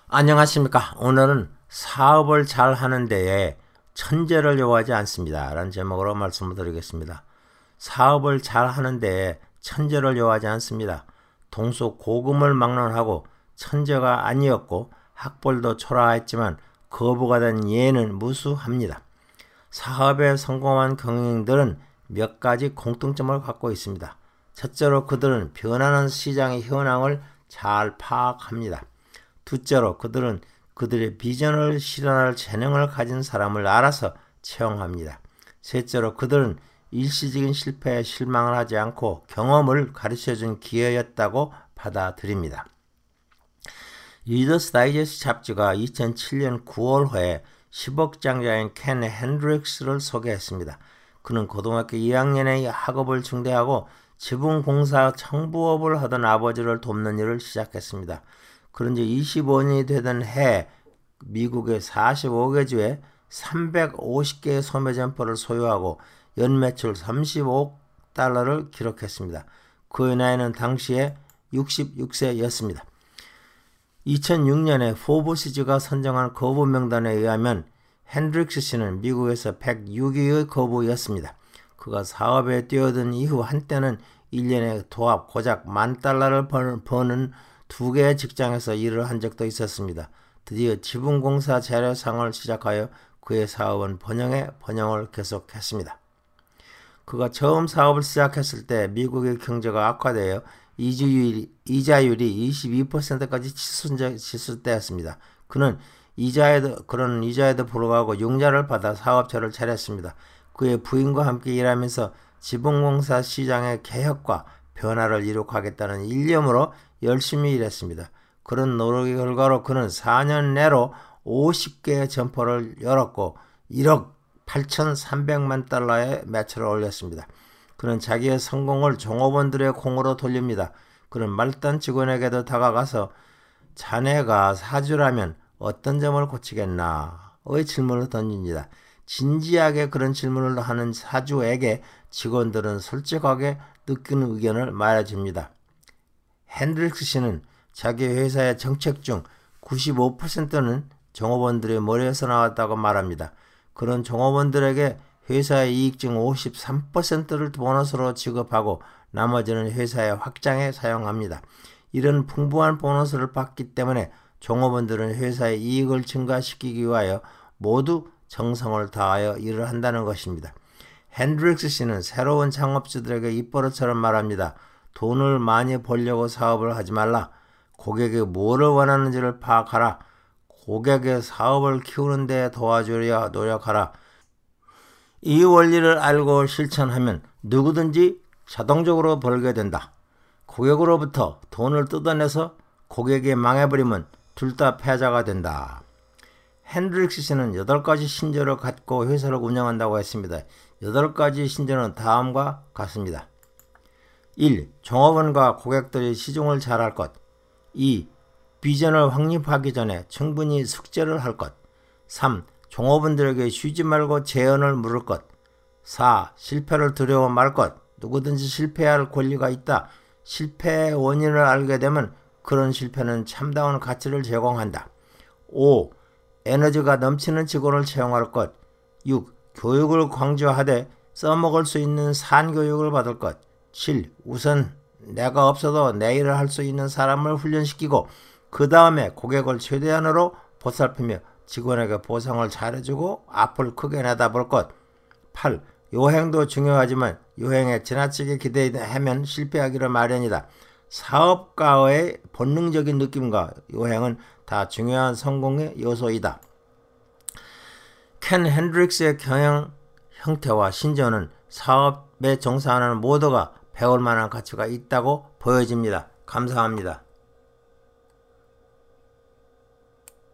안녕하십니까. 오늘은 사업을 잘 하는 데에 천재를 요하지 않습니다 라는 제목으로 말씀을 드리겠습니다. 사업을 잘 하는 데에 천재를 요하지 않습니다. 동서고금을 막론하고 천재가 아니었고 학벌도 초라했지만 거부가 된 예는 무수합니다. 사업에 성공한 경영인들은 몇 가지 공통점을 갖고 있습니다. 첫째로 그들은 변하는 시장의 현황을 잘 파악합니다. 둘째로 그들은 그들의 비전을 실현할 재능을 가진 사람을 알아서 채용합니다. 셋째로 그들은 일시적인 실패에 실망을 하지 않고 경험을 가르쳐준 기회였다고 받아들입니다. 리더스 다이제스트 잡지가 2007년 9월호에 10억 장자인 켄 핸드릭스를 소개했습니다. 그는 고등학교 2학년에 학업을 중대하고 지붕공사 청부업을 하던 아버지를 돕는 일을 시작했습니다. 그런 지 25년이 되던 해 미국의 45개 주에 350개의 소매 점포를 소유하고 연매출 35억 달러를 기록했습니다. 그의 나이는 당시에 66세였습니다. 2006년에 포브스지가 선정한 거부 명단에 의하면 핸드릭스 씨는 미국에서 106위의 거부였습니다. 그가 사업에 뛰어든 이후 한때는 1년에 도합 고작 $10,000를 버는 2개의 직장에서 일을 한 적도 있었습니다. 드디어 지붕공사 재래상을 시작하여 그의 사업은 번영을 계속했습니다. 그가 처음 사업을 시작했을 때 미국의 경제가 악화되어 이자율이 22%까지 치솟을 때였습니다. 그는 그런 이자에도 불구하고 융자를 받아 사업체를 차렸습니다. 그의 부인과 함께 일하면서 지붕공사 시장의 개혁과 변화를 이룩하겠다는 일념으로 열심히 일했습니다. 그런 노력의 결과로 그는 4년 내로 50개의 점포를 열었고 1억 8,300만 달러의 매출을 올렸습니다. 그는 자기의 성공을 종업원들의 공으로 돌립니다. 그는 말단 직원에게도 다가가서 자네가 사주라면 어떤 점을 고치겠나의 질문을 던집니다. 진지하게 그런 질문을 하는 사주에게 직원들은 솔직하게 느끼는 의견을 말해줍니다. 핸드릭스 씨는 자기 회사의 정책 중 95%는 종업원들의 머리에서 나왔다고 말합니다. 그런 종업원들에게 회사의 이익 중 53%를 보너스로 지급하고 나머지는 회사의 확장에 사용합니다. 이런 풍부한 보너스를 받기 때문에 종업원들은 회사의 이익을 증가시키기 위하여 모두 정성을 다하여 일을 한다는 것입니다. 핸드릭스 씨는 새로운 창업주들에게 입버릇처럼 말합니다. 돈을 많이 벌려고 사업을 하지 말라. 고객이 뭐를 원하는지를 파악하라. 고객의 사업을 키우는 데 도와주려 노력하라. 이 원리를 알고 실천하면 누구든지 자동적으로 벌게 된다. 고객으로부터 돈을 뜯어내서 고객이 망해버리면 둘 다 패자가 된다. 핸드릭스 씨는 8가지 신조를 갖고 회사를 운영한다고 했습니다. 8가지 신조는 다음과 같습니다. 1. 종업원과 고객들이 시중을 잘 할 것. 2. 비전을 확립하기 전에 충분히 숙제를 할 것. 3. 종업원들에게 쉬지 말고 제언을 물을 것. 4. 실패를 두려워 말 것. 누구든지 실패할 권리가 있다. 실패의 원인을 알게 되면 그런 실패는 참다운 가치를 제공한다. 5. 에너지가 넘치는 직원을 채용할 것. 6. 교육을 강조하되 써먹을 수 있는 산교육을 받을 것. 7. 우선 내가 없어도 내 일을 할 수 있는 사람을 훈련시키고 그 다음에 고객을 최대한으로 보살피며 직원에게 보상을 잘해주고 앞을 크게 내다볼 것. 8. 요행도 중요하지만 요행에 지나치게 기대하면 실패하기를 마련이다. 사업가의 본능적인 느낌과 요행은 다 중요한 성공의 요소이다. 켄 핸드릭스의 경영 형태와 신조는 사업에 종사하는 모두가 배울 만한 가치가 있다고 보여집니다. 감사합니다.